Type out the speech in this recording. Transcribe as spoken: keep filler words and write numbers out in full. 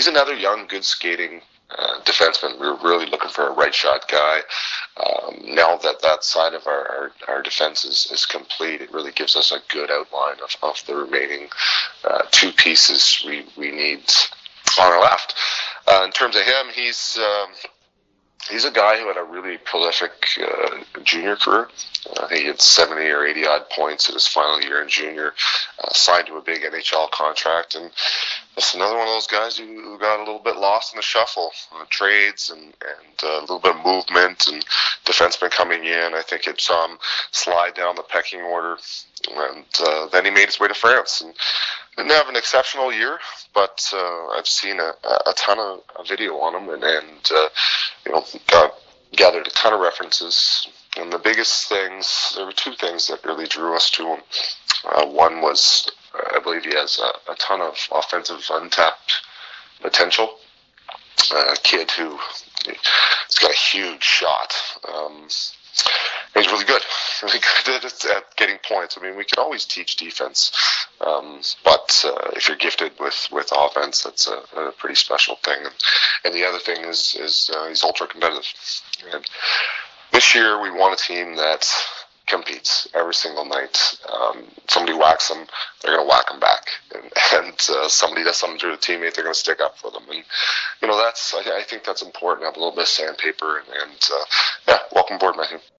he's another young, good skating uh, defenseman. We were really looking for a right shot guy. Um, now that that side of our, our, our defense is, is complete, it really gives us a good outline of, of the remaining uh, two pieces we, we need on our left. Uh, in terms of him, he's um, he's a guy who had a really prolific uh, junior career. Uh, he had seventy or eighty odd points in his final year in junior, uh, signed to a big N H L contract, and it's another one of those guys who, who got a little bit lost in the shuffle, uh, trades and, and uh, a little bit of movement and defensemen coming in. I think it saw him slide down the pecking order, and uh, then he made his way to France and didn't have an exceptional year, but uh, I've seen a, a ton of a video on him, and, and uh, you know, got gathered a ton of references. And the biggest things, there were two things that really drew us to him. Uh, one was, uh, I believe he has a, a ton of offensive untapped potential. Uh, a kid who has got a huge shot. Um, he's really good, really good at, at getting points. I mean, we can always teach defense, um, but uh, if you're gifted with, with offense, that's a, a pretty special thing. And, and the other thing is, is uh, he's ultra competitive. And this year, we want a team that competes every single night. Um, somebody whacks them, they're going to whack them back. And, and uh, somebody does something to a teammate, they're going to stick up for them. And, you know, that's, I, I think that's important. Have a little bit of sandpaper. And, and uh, yeah, welcome aboard, Matthew.